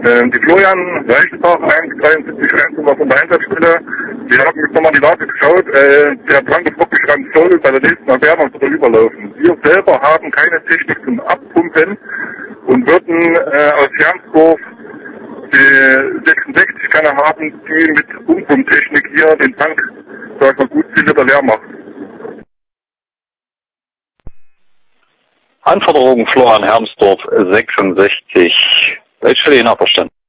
Die Florian Reichenbach 173 von der Einsatzstelle. Wir haben jetzt nochmal die Lage geschaut. Der Tank ist abgeschrankt soll bei der nächsten Erwärmung oder überlaufen. Wir selber haben keine Technik zum Abpumpen und würden aus Hermsdorf die 66 Kanne haben, die mit Umpumptechnik hier den Tank, sag ich mal, gut 10 Liter leer macht. Anforderung Florian Hermsdorf 66. Welche Stelle Ihnen verstanden?